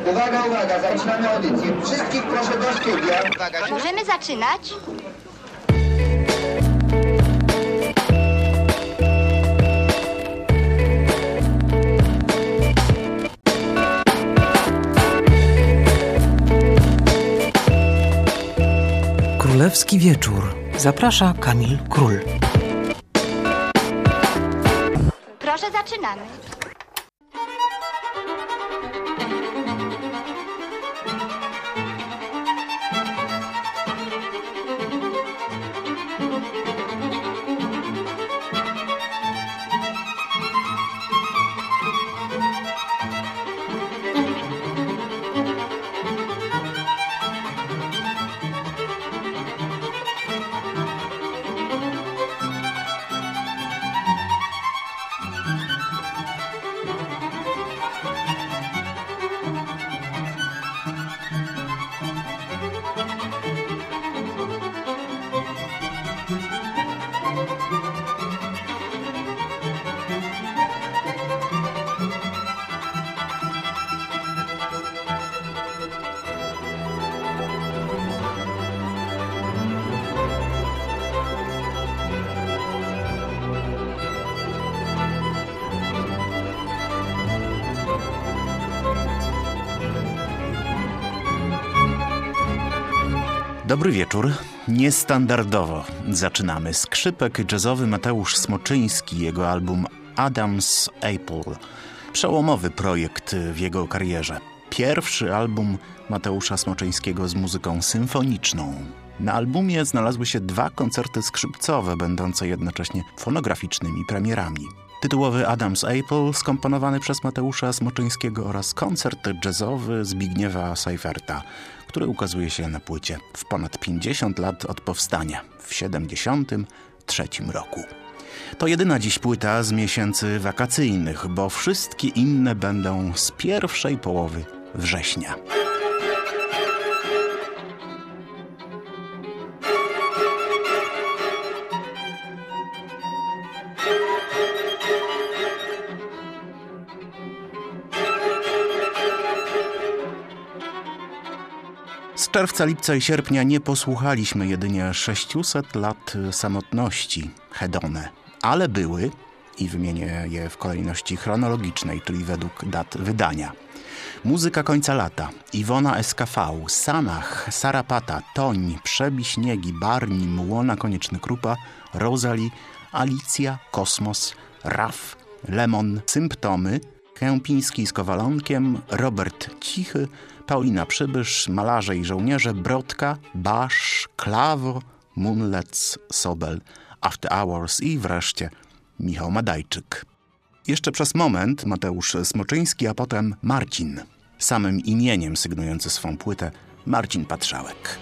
Uwaga, uwaga, zaczynamy audycję. Wszystkich proszę do studia. Uwaga. Możemy zaczynać? Królewski Wieczór. Zaprasza Kamil Król. Proszę, zaczynamy. Dobry wieczór. Niestandardowo zaczynamy. Skrzypek jazzowy Mateusz Smoczyński, jego album Adam's Apple. Przełomowy projekt w jego karierze. Pierwszy album Mateusza Smoczyńskiego z muzyką symfoniczną. Na albumie znalazły się 2 koncerty skrzypcowe, będące jednocześnie fonograficznymi premierami. Tytułowy Adam's Apple skomponowany przez Mateusza Smoczyńskiego oraz koncert jazzowy Zbigniewa Seiferta, który ukazuje się na płycie w ponad 50 lat od powstania, w 1973 roku. To jedyna dziś płyta z miesięcy wakacyjnych, bo wszystkie inne będą z pierwszej połowy września. Z czerwca, lipca i sierpnia nie posłuchaliśmy jedynie 600 lat samotności Hedone, ale były, i wymienię je w kolejności chronologicznej, czyli według dat wydania. Muzyka końca lata, Iwona SKV, Sanach, Sarapata, Toń, Przebi Śniegi, Barni, Młona Konieczny-Krupa, Rosalie, Alicja, Kosmos, Raf, Lemon, Symptomy, Kępiński z Kowalonkiem, Robert Cichy, Paulina Przybysz, Malarze i Żołnierze, Brodka, Basz, Klawo, Moonlets, Sobel, After Hours i wreszcie Michał Madajczyk. Jeszcze przez moment Mateusz Smoczyński, a potem Marcin. Samym imieniem sygnujący swą płytę Marcin Patrzałek.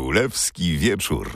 Królewski Wieczór.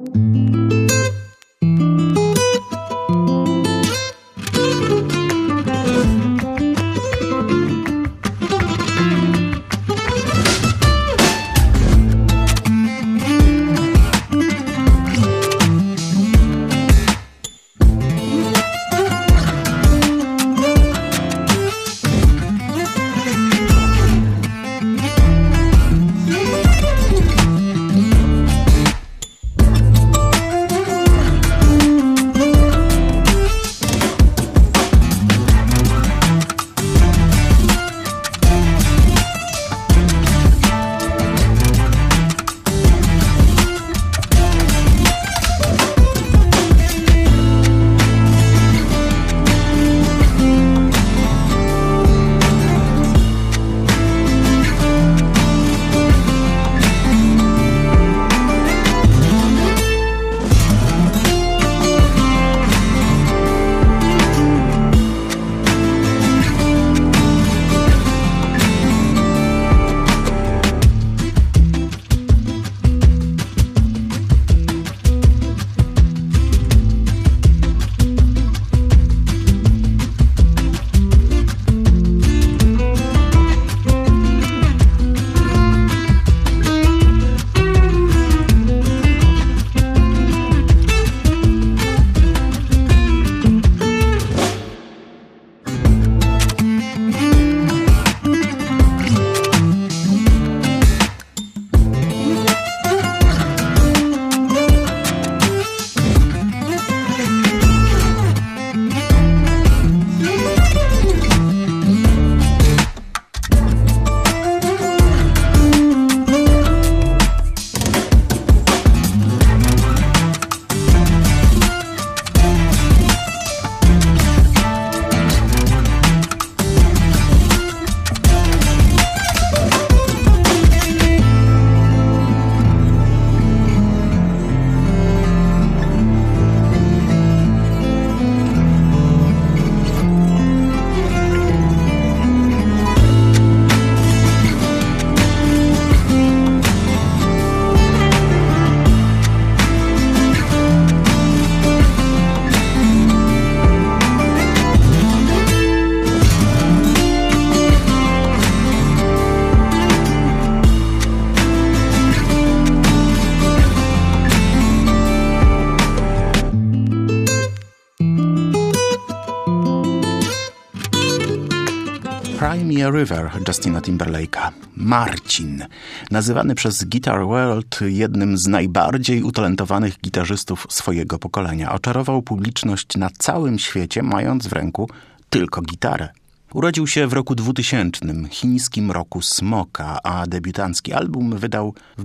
Cry Me a River Justina Timberlake'a. Marcin, nazywany przez Guitar World jednym z najbardziej utalentowanych gitarzystów swojego pokolenia, oczarował publiczność na całym świecie, mając w ręku tylko gitarę. Urodził się w roku 2000, chińskim roku smoka, a debiutancki album wydał w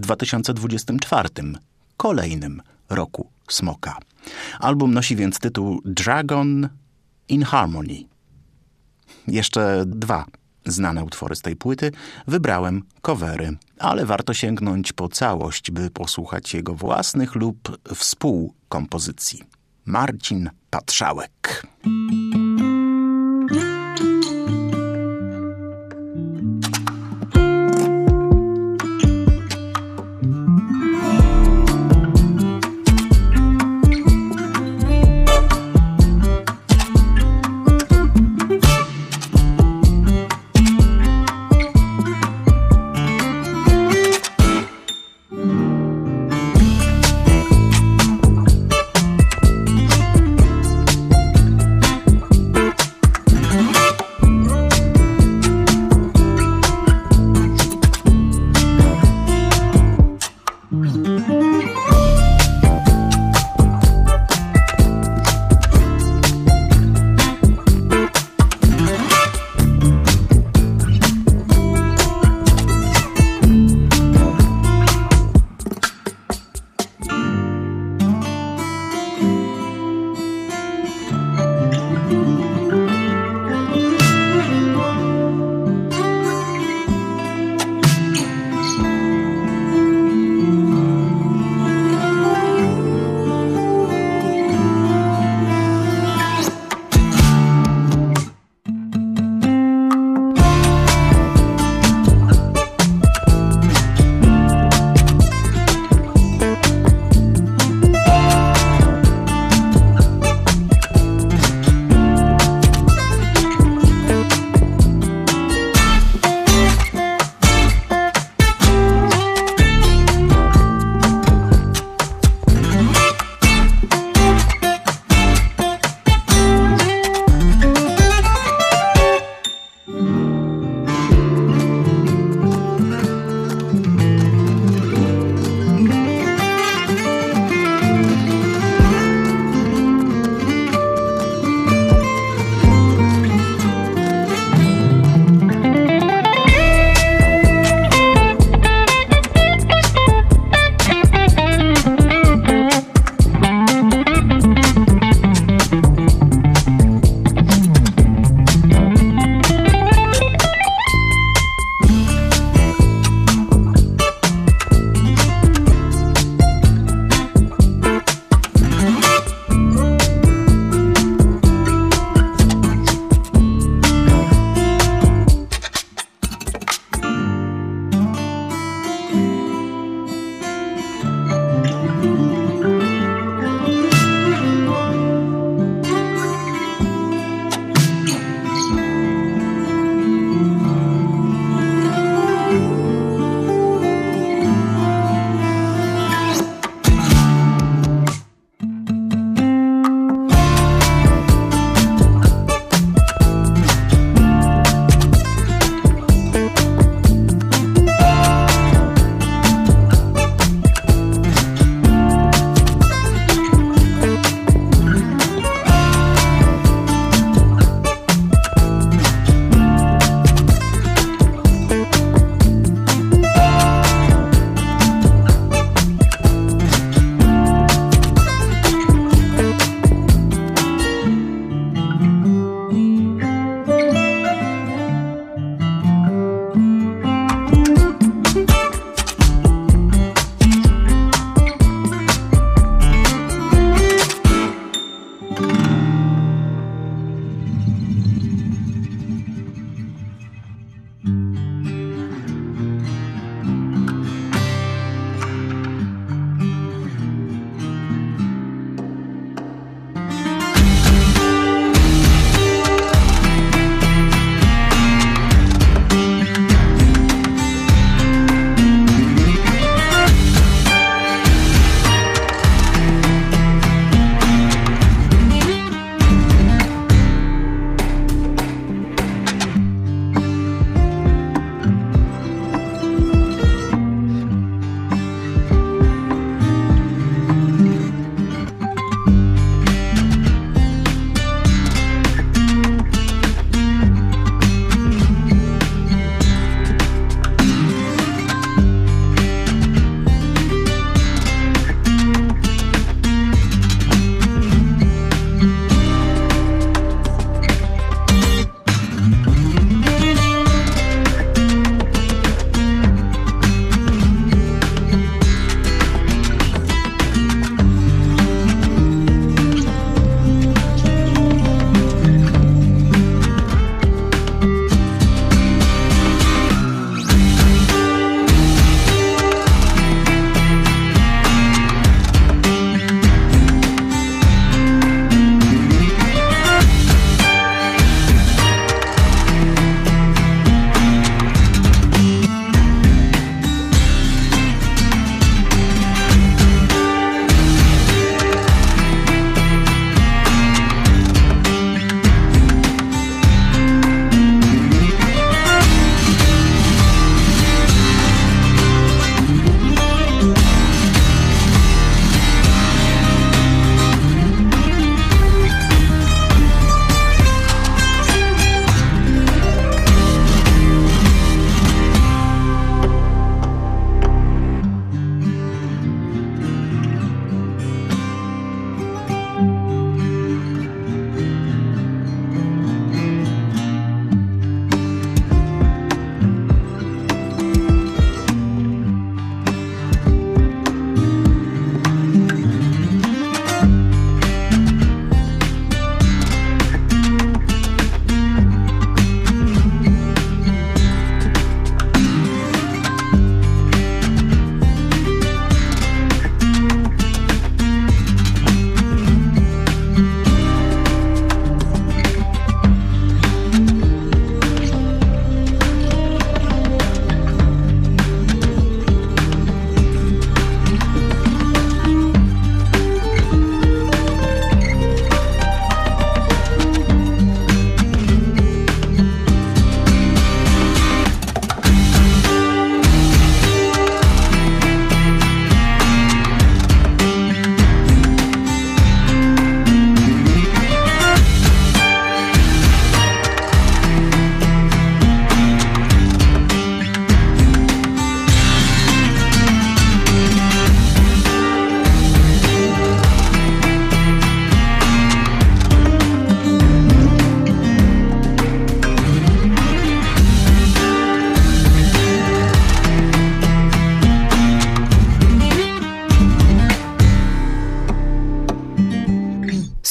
2024, kolejnym roku smoka. Album nosi więc tytuł Dragon in Harmony. Jeszcze 2 znane utwory z tej płyty. Wybrałem covery, ale warto sięgnąć po całość, by posłuchać jego własnych lub współkompozycji. Marcin Patrzałek.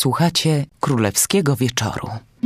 Słuchacie Królewskiego Wieczoru.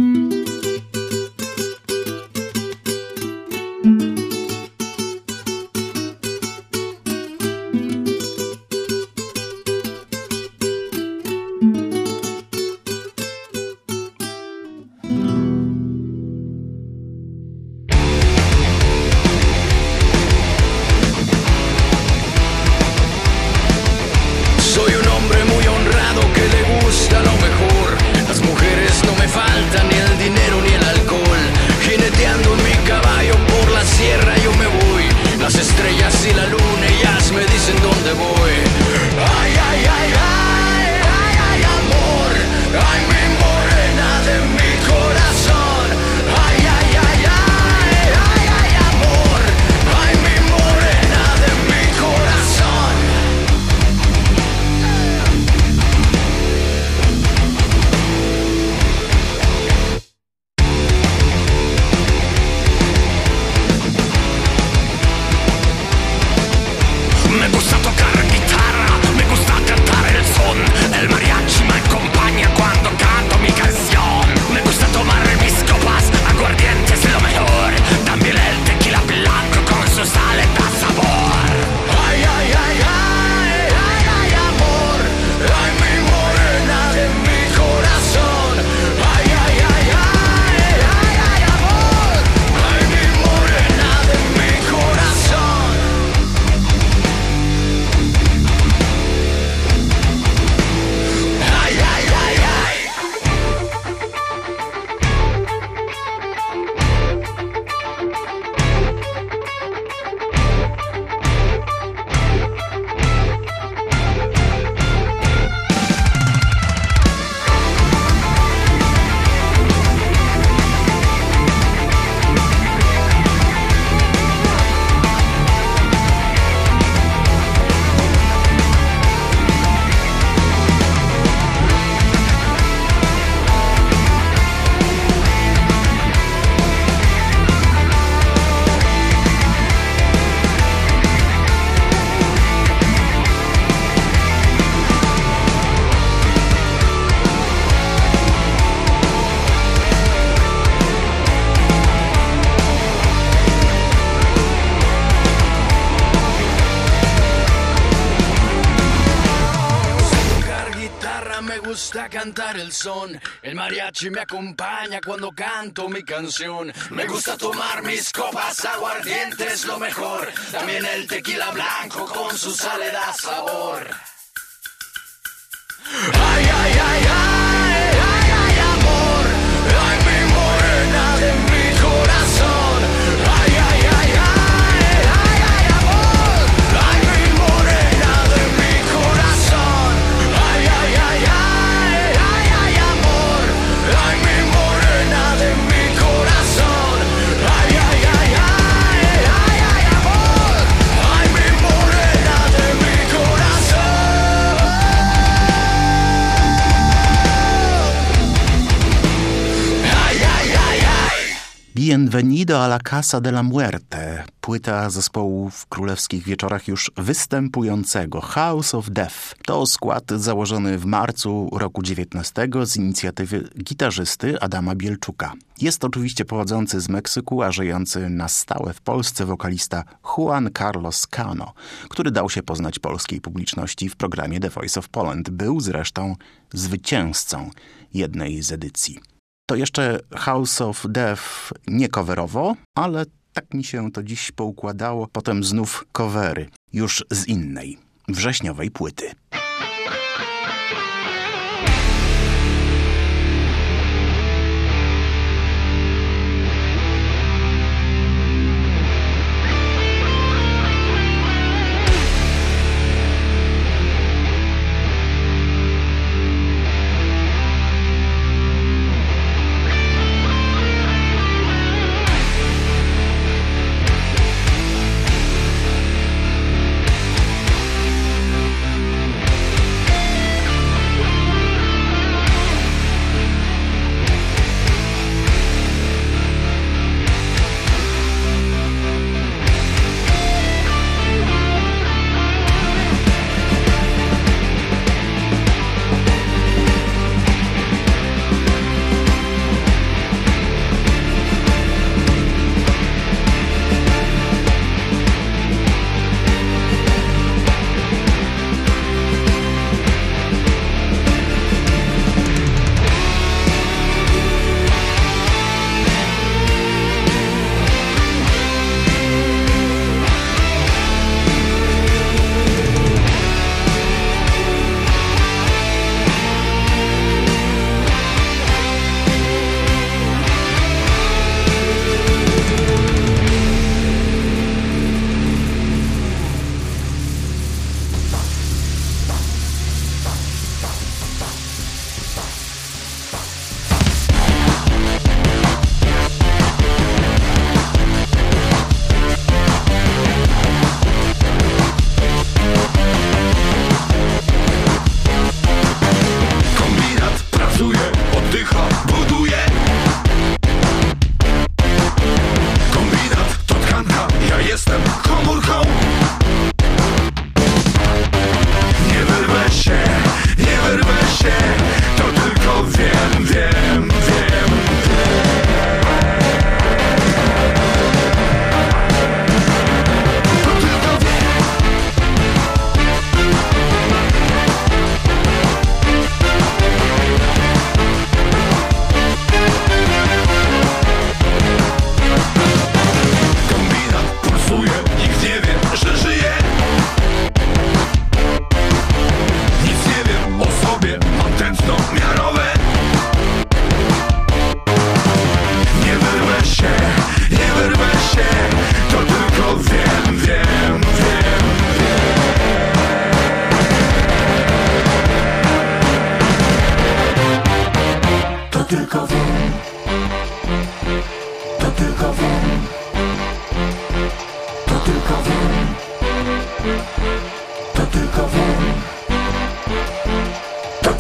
Cantar el son, el mariachi me acompaña cuando canto mi canción. Me gusta tomar mis copas, aguardiente es lo mejor. También el tequila blanco con su sal le da sabor. Ay, ay, ay, ay, ay, ay, amor. Ay, mi morena de mi corazón. Ay, ay, ay, ay, ay, ay, amor. Ay, mi morena de mi corazón. Ay, ay, ay, ay. Bienvenido a la Casa de la Muerte, płyta zespołu w Królewskich Wieczorach już występującego, House of Death. To skład założony w marcu roku 19 z inicjatywy gitarzysty Adama Bielczuka. Jest oczywiście pochodzący z Meksyku, a żyjący na stałe w Polsce wokalista Juan Carlos Cano, który dał się poznać polskiej publiczności w programie The Voice of Poland. Był zresztą zwycięzcą jednej z edycji. To jeszcze House of Death nie coverowo, ale tak mi się to dziś poukładało. Potem znów covery, już z innej, wrześniowej płyty.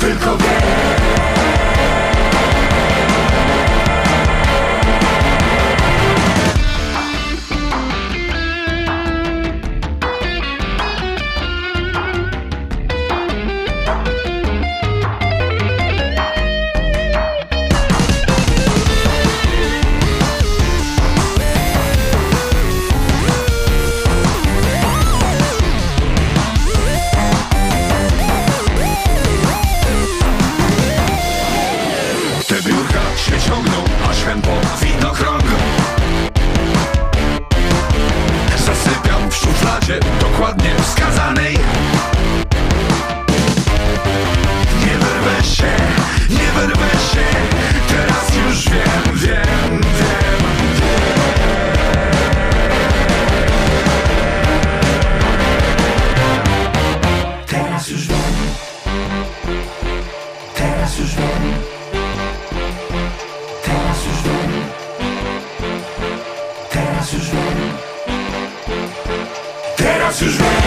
tylko wiem. Dokładnie wskazanej. Nie wyrwę się, teraz już wiem. Teraz już wiem. Teraz już wiem. Teraz już wiem. Teraz już wiem. Teraz już wiem.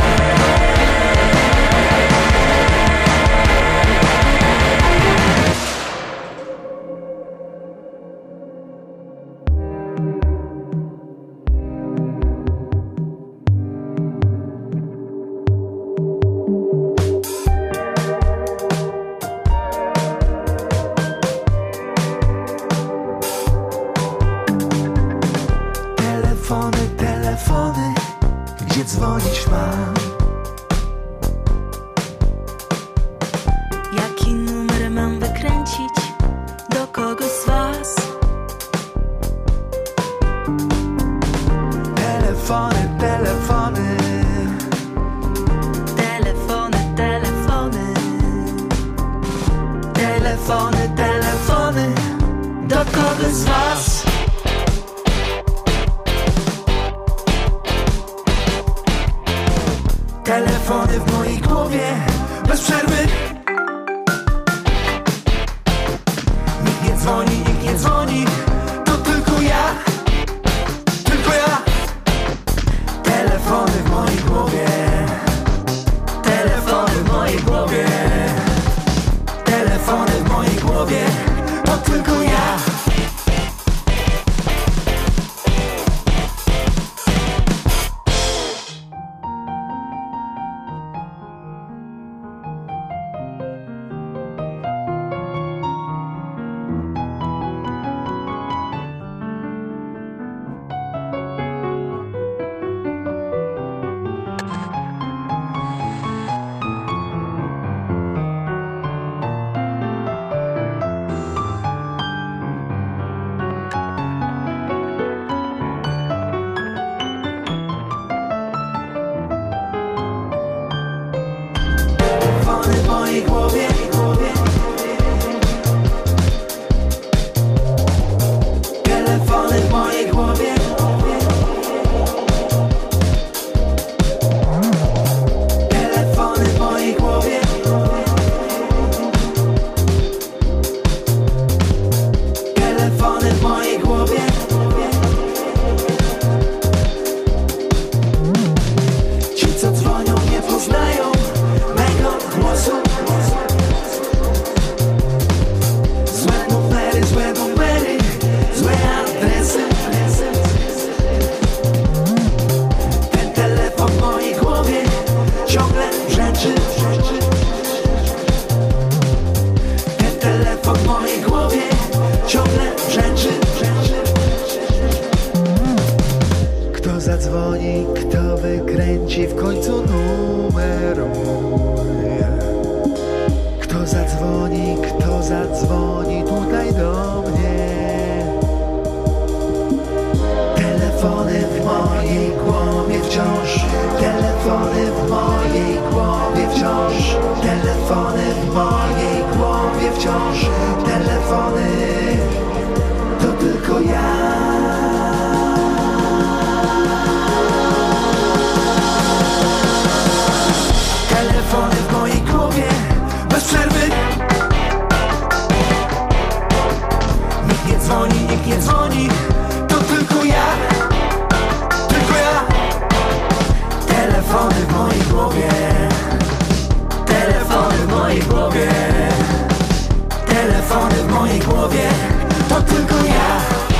Telefony, gdzie dzwonić mam? Jaki numer mam wykręcić? Do kogoś z was? Telefony. Telefony. Do kogoś z was? Telefony w mojej głowie, bez przerwy. Nikt nie dzwoni, to tylko ja. Telefony w mojej głowie. Telefony w mojej głowie. Telefony w mojej głowie, to tylko ja. Telefony w mojej głowie. Telefony w mojej głowie. Telefony w mojej głowie. Telefony w mojej głowie. Ci, co dzwonią, nie poznają mego głosu. Złe numery, złe adresy. Ten telefon w mojej głowie ciągle brzęczy. Ten telefon w mojej głowie ciągle brzęczy. Kto zadzwoni, kto wykręci w końcu numer mój? Kto zadzwoni tutaj do mnie? Telefony w mojej głowie wciąż. Telefony w mojej głowie wciąż. Telefony w mojej głowie wciąż. Telefony to tylko ja. Telefony w mojej głowie, bez przerwy. Nikt nie dzwoni, to tylko ja. Telefony w mojej głowie. Telefony w mojej głowie. mojej głowie to tylko ja.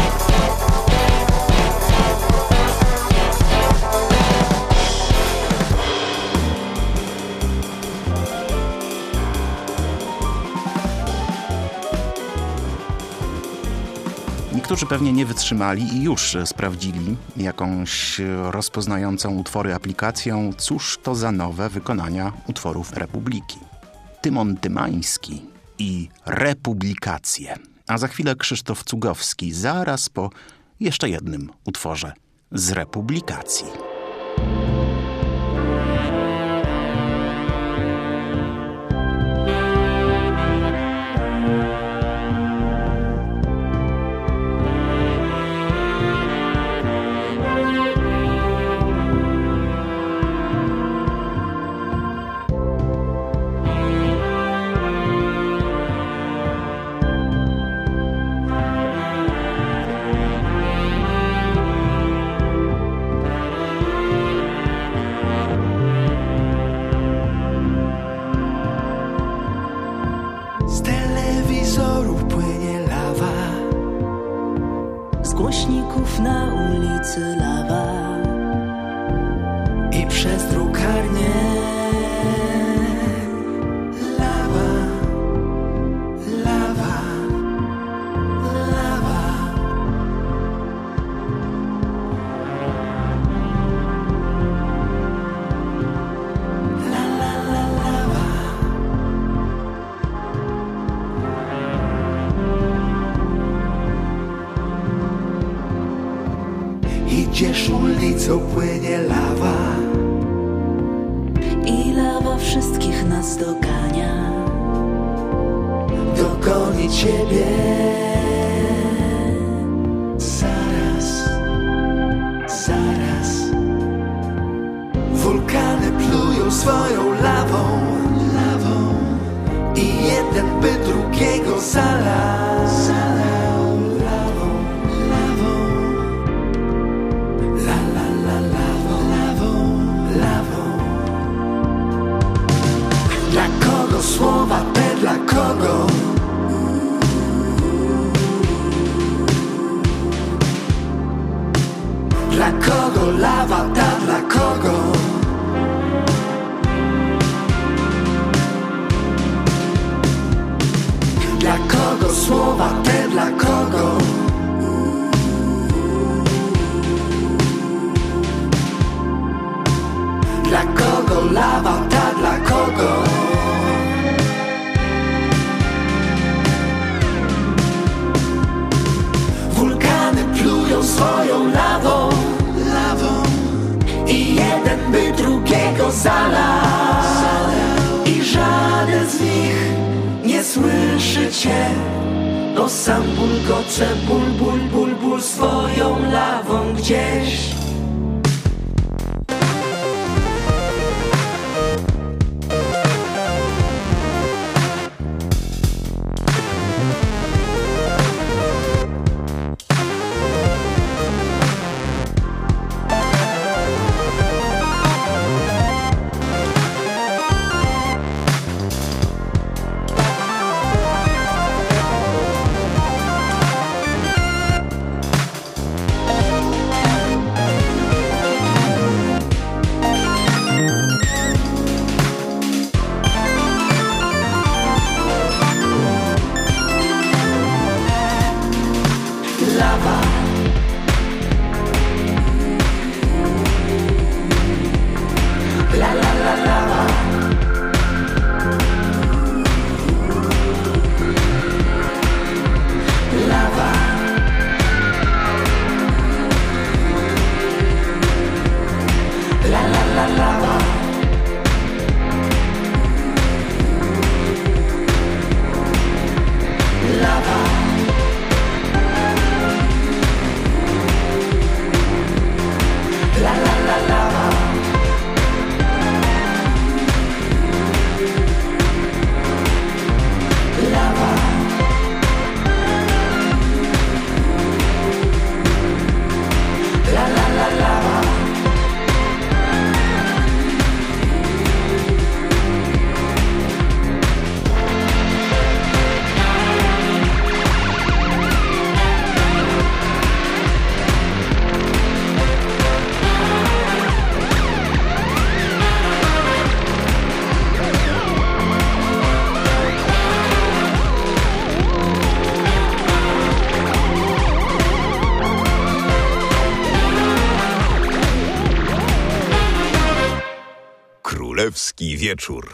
Niektórzy pewnie nie wytrzymali i już sprawdzili jakąś rozpoznającą utwory aplikacją, cóż to za nowe wykonania utworów Republiki. Tymon Tymański i Republikacje. A za chwilę Krzysztof Cugowski, zaraz po jeszcze jednym utworze z Republikacji. Z telewizorów płynie lawa, z głośników na ulicy lawa i przez drukarnię lawa, lawa, lawa. La la la lawa. Idziesz ulicą, płynie lawa I lawa wszystkich nas dogania. dogoni ciebie. Zaraz, zaraz. Wulkany plują swoją lawą, lawą i jeden by drugiego zalał lawą, lawą. La la la lawą, lawą, lawą. Dla kogo słowa te, dla kogo? Dla kogo lawa ta, dla kogo? Dla kogo słowa te, dla kogo? Dla kogo lawa ta, dla kogo? Wulkany plują swoją lawą, lawą i jeden by drugiego zalał i żaden z nich nie słyszy cię, bo sam bulgocze ból, ból, ból, ból swoją lawą gdzieś. Królewski Wieczór.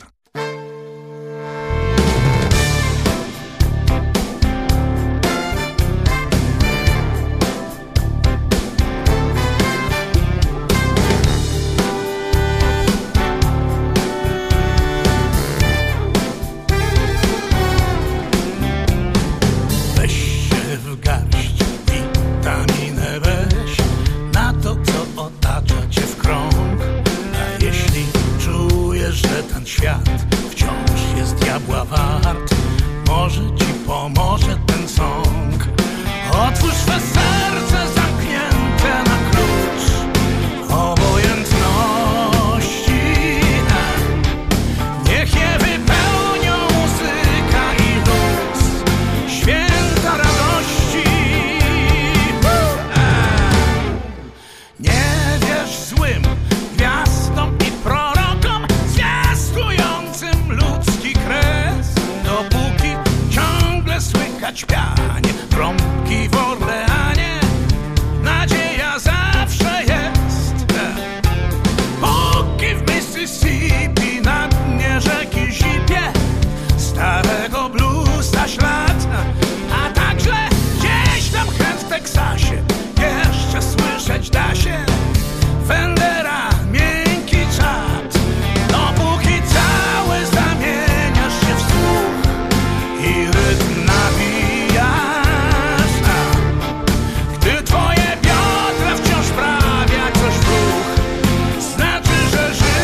Świat wciąż jest diabła wart. Może ci pomoże ten song. Otwórz swe serce zamknięte na klucz obojętności. Niech je wypełnią muzyka i luz, święta radości. Nie wierz złym gwiazdom i prorokom zwiastującym ludzki kres, dopóki ciągle słychać śpianie trąbki w Orleanie. Nadzieja zawsze jest. Póki w Mississippi na dnie rzeki zipie starego bluesa ślad, a także gdzieś tam w Teksasie jeszcze słyszeć da się Fendera, miękki czad. Dopóki cały zamieniasz się w słuch i rytm nawijasz, gdy twoje biodra wciąż prawia coś w ruch, znaczy, że żyjesz.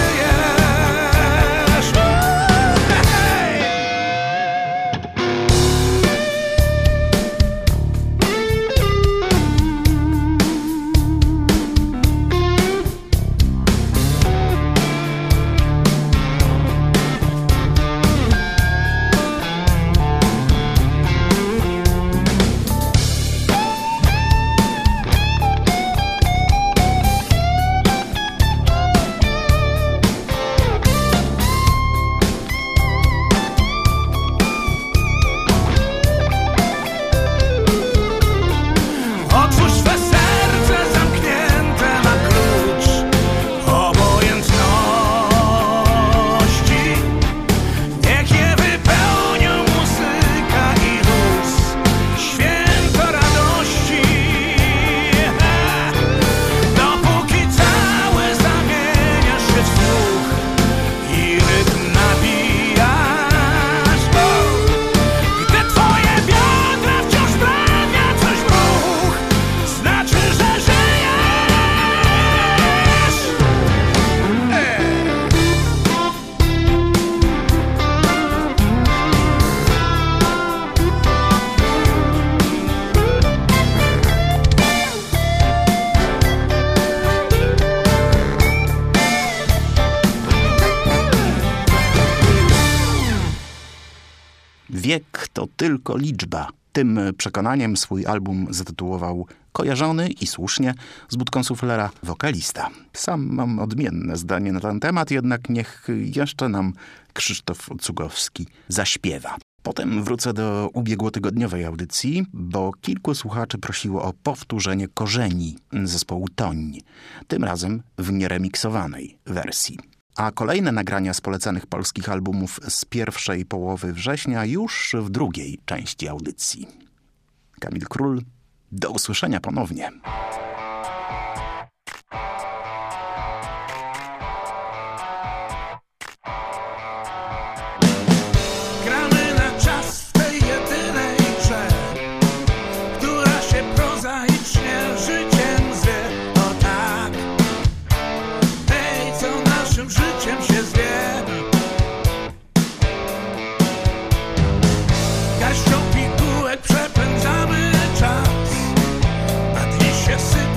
Otwórz swe serce zamknięte na klucz obojętności. Niech je wypełnią muzyka i luz, święto radości. Dopóki cały zamieniasz się w słuch i rytm nawijasz, gdy twoje biodra wciąż prawia coś w ruch, znaczy, że żyjesz. Wiek to tylko liczba. Tym przekonaniem swój album zatytułował kojarzony i słusznie z budką suflera wokalista. Sam mam odmienne zdanie na ten temat, jednak niech jeszcze nam Krzysztof Cugowski zaśpiewa. Potem wrócę do ubiegłotygodniowej audycji, bo kilku słuchaczy prosiło o powtórzenie korzeni zespołu Toń, tym razem w nieremiksowanej wersji. A kolejne nagrania z polecanych polskich albumów z pierwszej połowy września już w drugiej części audycji. Kamil Król, do usłyszenia ponownie. Gramy na czas w tej jedynej grze, która się prozaicznie życiem zwie. O tak, tej, co naszym życiem się zwie. Garścią pigułek przepędzamy czas, a dni się sypią.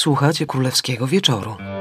Słuchacie Królewskiego Wieczoru.